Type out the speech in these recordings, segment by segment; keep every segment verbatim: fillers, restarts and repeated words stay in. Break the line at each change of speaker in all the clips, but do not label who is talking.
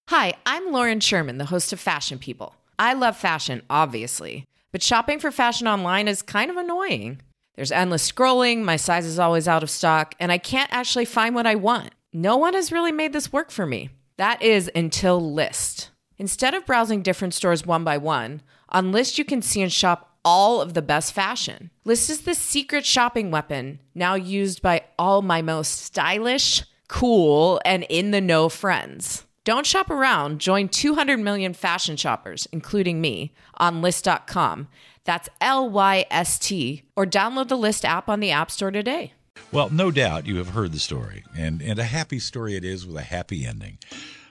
Hi, I'm Lauren Sherman, the host of Fashion People. I love fashion, obviously, but shopping for fashion online is kind of annoying. There's endless scrolling, my size is always out of stock, and I can't actually find what I want. No one has really made this work for me. That is until Lyst. Instead of browsing different stores one by one, on Lyst you can see and shop all of the best fashion. Lyst is the secret shopping weapon, now used by all my most stylish, cool, and in-the-know friends. Don't shop around. Join two hundred million fashion shoppers, including me, on Lyst dot com. That's L Y S T, or download the Lyst app on the App Store today.
Well, no doubt you have heard the story, and, and a happy story it is with a happy ending.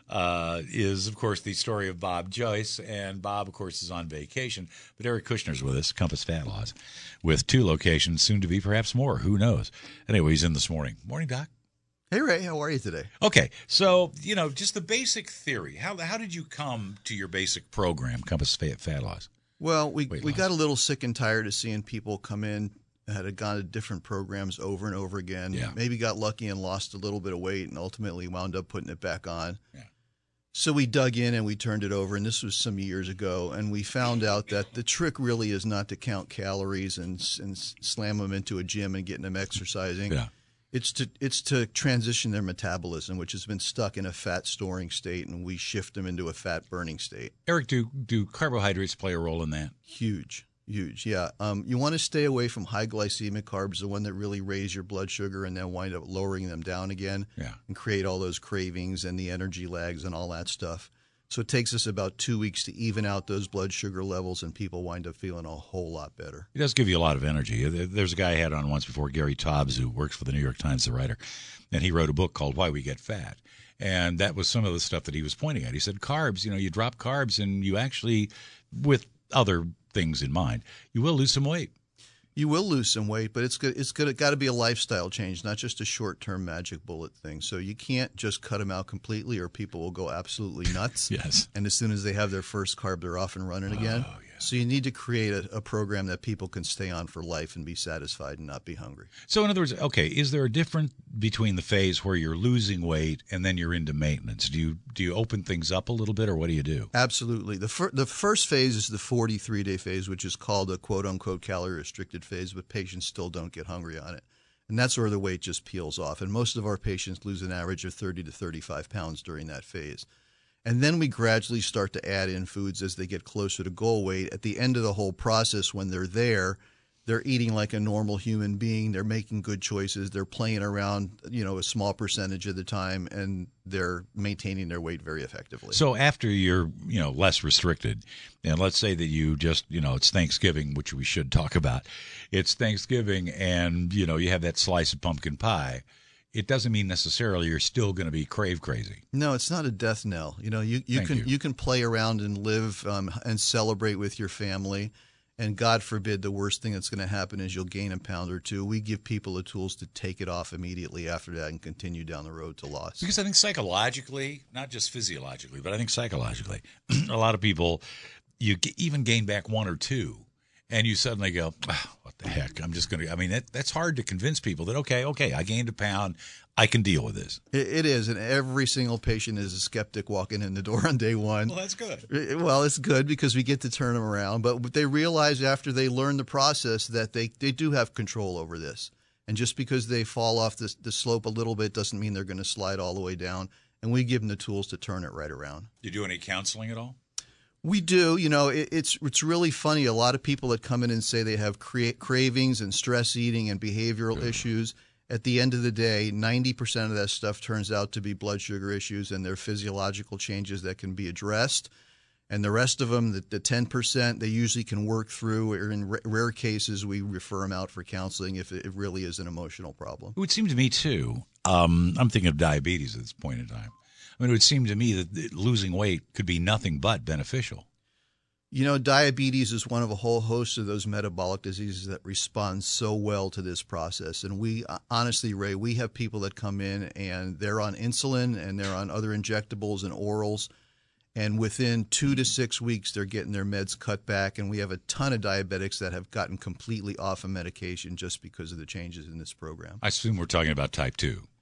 Uh, is, of course, the story of Bob Joyce, and Bob, of course, is on vacation, but Eric Kushner's with us, Compass Fat Loss, with two locations, soon to be perhaps more, who knows. Anyway, he's in this morning. Morning, Doc.
Hey, Ray, how are you today?
Okay, so, you know, just the basic theory. How how did you come to your basic program, Compass Fat, Fat Loss?
Well, we,
Weight
we
loss.
got a little sick and tired of seeing people come in that had gone to different programs over and over again,
Yeah.
maybe got lucky and lost a little bit of weight and ultimately wound up putting it back on.
Yeah.
So we dug in and we turned it over, and this was some years ago, and we found out that the trick really is not to count calories and, and slam them into a gym and getting them exercising.
Yeah.
It's to it's to transition their metabolism, which has been stuck in a fat storing state, and we shift them into a fat burning state.
Eric, do do carbohydrates play a role in that?
Huge, huge, yeah. Um, you want to stay away from high glycemic carbs, the one that really raise your blood sugar and then wind up lowering them down again,
Yeah.
and create all those cravings and the energy lags and all that stuff. So it takes us about two weeks to even out those blood sugar levels, and people wind up feeling a whole lot better.
It does give you a lot of energy. There's a guy I had on once before, Gary Tobbs, who works for the New York Times, the writer, and he wrote a book called Why We Get Fat. And that was some of the stuff that he was pointing at. He said carbs, you know, you drop carbs and you actually, with other things in mind, you will lose some weight.
You will lose some weight, but it's good. It's good. Got to be a lifestyle change, not just a short-term magic bullet thing. So you can't just cut them out completely, or people will go absolutely nuts.
Yes.
And as soon as they have their first carb, they're off and running again.
Oh, yeah.
So you need to create a, a program that people can stay on for life and be satisfied and not be hungry.
So in other words, okay, is there a difference between the phase where you're losing weight and then you're into maintenance? Do you do you open things up a little bit, or what do you do?
Absolutely. The fir- the first phase is the forty-three day phase, which is called a quote-unquote calorie-restricted phase, but patients still don't get hungry on it. And that's where the weight just peels off. And most of our patients lose an average of thirty to thirty-five pounds during that phase. And then we gradually start to add in foods as they get closer to goal weight. At the end of the whole process, when they're there, they're eating like a normal human being. They're making good choices. They're playing around, you know, a small percentage of the time, and they're maintaining their weight very effectively.
So after you're, you know, less restricted, and let's say that you just, you know, it's Thanksgiving, which we should talk about. It's Thanksgiving, and, you know, you have that slice of pumpkin pie. It doesn't mean necessarily you're still going to be crave crazy.
No, it's not a death knell. You know, you, you
Thank
can
you.
you can play around and live um, and celebrate with your family. And God forbid, the worst thing that's going to happen is you'll gain a pound or two. We give people the tools to take it off immediately after that and continue down the road to loss.
Because I think psychologically, not just physiologically, but I think psychologically, a lot of people, you g- even gain back one or two, and you suddenly go, oh, what the heck? I'm just going to, I mean, that, that's hard to convince people that, okay, okay, I gained a pound. I can deal with this.
It, it is, and every single patient is a skeptic walking in the door on day one.
Well, that's good.
Well, it's good because we get to turn them around, but they realize after they learn the process that they, they do have control over this. And just because they fall off the, the slope a little bit doesn't mean they're going to slide all the way down. And we give them the tools to turn it right around.
Do you do any counseling at all?
We do. You know, it, it's it's really funny. A lot of people that come in and say they have cra- cravings and stress eating and behavioral
Good.
issues. At the end of the day, ninety percent of that stuff turns out to be blood sugar issues, and they're physiological changes that can be addressed. And the rest of them, the, the ten percent, they usually can work through, or in r- rare cases, we refer them out for counseling if it, it really is an emotional problem.
It would seem to me, too, um, I'm thinking of diabetes at this point in time. I mean, it would seem to me that losing weight could be nothing but beneficial.
You know, diabetes is one of a whole host of those metabolic diseases that respond so well to this process. And we, honestly, Ray, we have people that come in and they're on insulin and they're on other injectables and orals. And within two to six weeks, they're getting their meds cut back. And we have a ton of diabetics that have gotten completely off of medication just because of the changes in this program.
I assume we're talking about type two.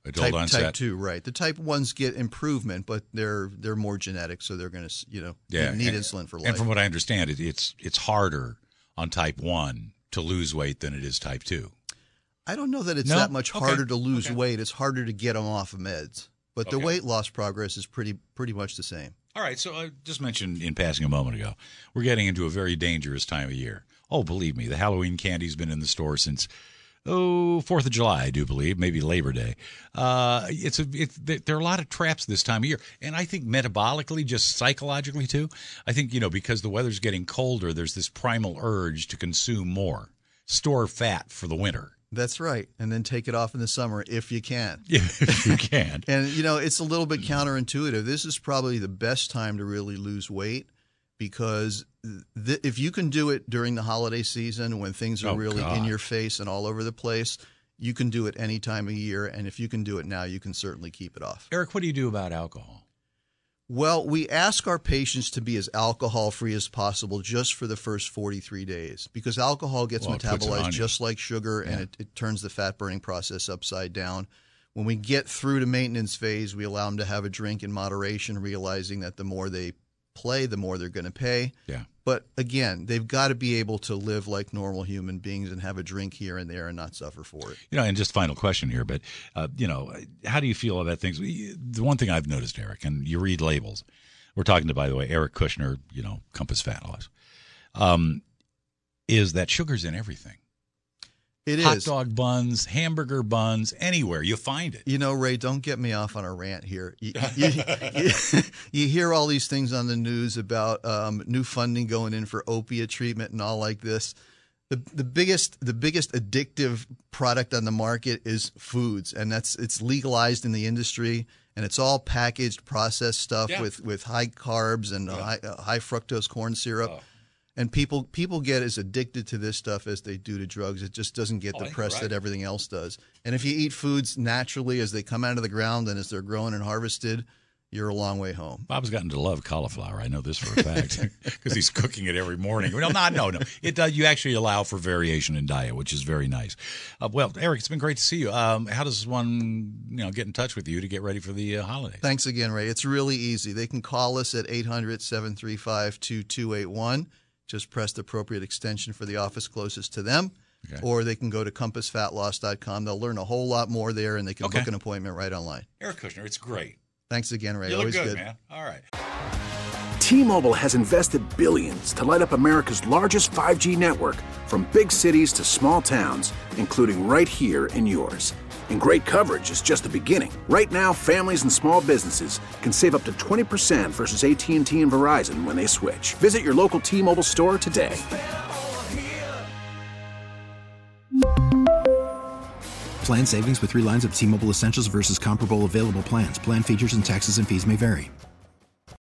Adult
type,
onset.
type two, right. The type ones get improvement, but they're they're more genetic, so they're going to, you know,
Yeah,
need
and,
insulin for life.
And from what I understand, it, it's it's harder on type one to lose weight than it is type two.
I don't know that it's
No?
that much
Okay.
harder to lose
Okay.
weight. It's harder to get them off of meds. But the
Okay.
weight loss progress is pretty pretty much the same.
All right, so I just mentioned in passing a moment ago, we're getting into a very dangerous time of year. Oh, believe me, the Halloween candy's been in the store since, oh, fourth of July, I do believe, maybe Labor Day. Uh, it's a, it's, there are a lot of traps this time of year. And I think metabolically, just psychologically too, I think, you know, because the weather's getting colder, there's this primal urge to consume more, store fat for the winter.
That's right. And then take it off in the summer if you can.
If you can.
And, you know, it's a little bit counterintuitive. This is probably the best time to really lose weight because th- if you can do it during the holiday season when things are
Oh,
really
God.
in your face and all over the place, you can do it any time of year. And if you can do it now, you can certainly keep it off.
Eric, what do you do about alcohol?
Well, we ask our patients to be as alcohol-free as possible just for the first forty-three days because alcohol gets
Well, it puts it on
metabolized
you.
just like sugar and
Yeah.
it, it turns the fat-burning process upside down. When we get through the maintenance phase, we allow them to have a drink in moderation, realizing that the more they play, the more they're going to pay.
Yeah.
But again, they've got to be able to live like normal human beings and have a drink here and there and not suffer for it.
You know, and just final question here, but, uh, you know, how do you feel about things? The one thing I've noticed, Eric, and you read labels, we're talking to, by the way, Eric Kushner, you know, Compass Fat Loss, um, is that sugar's in everything.
It
Hot
is.
dog buns, hamburger buns, anywhere you find it.
You know, Ray, don't get me off on a rant here. You, you, you, you hear all these things on the news about um, new funding going in for opiate treatment and all like this. The the biggest the biggest addictive product on the market is foods, and that's it's legalized in the industry, and it's all packaged, processed stuff
Yeah.
with, with high carbs and
Yeah.
high, uh, high fructose corn syrup.
Oh.
And people people get as addicted to this stuff as they do to drugs. It just doesn't get
Oh, I
the
think
press
you're
that
right.
everything else does. And if you eat foods naturally as they come out of the ground and as they're grown and harvested, you're a long way home.
Bob's gotten to love cauliflower. I know this for a fact because he's cooking it every morning. Well, not no, no. It does. You actually allow for variation in diet, which is very nice. Uh, well, Eric, it's been great to see you. Um, how does one, you know, get in touch with you to get ready for the uh, holidays?
Thanks again, Ray. It's really easy. They can call us at eight hundred, seven three five, two two eight one. Just press the appropriate extension for the office closest to them.
Okay.
Or they can go to compass fat loss dot com. They'll learn a whole lot more there, and they can
Okay.
book an appointment right online.
Eric Kushner, it's great.
Thanks again, Ray.
You look
Always
good,
good.
man. All right.
T-Mobile has invested billions to light up America's largest five G network from big cities to small towns, including right here in yours. And great coverage is just the beginning. Right now, families and small businesses can save up to twenty percent versus A T and T and Verizon when they switch. Visit your local T-Mobile store today.
Plan savings with three lines of T-Mobile Essentials versus comparable available plans. Plan features and taxes and fees may vary.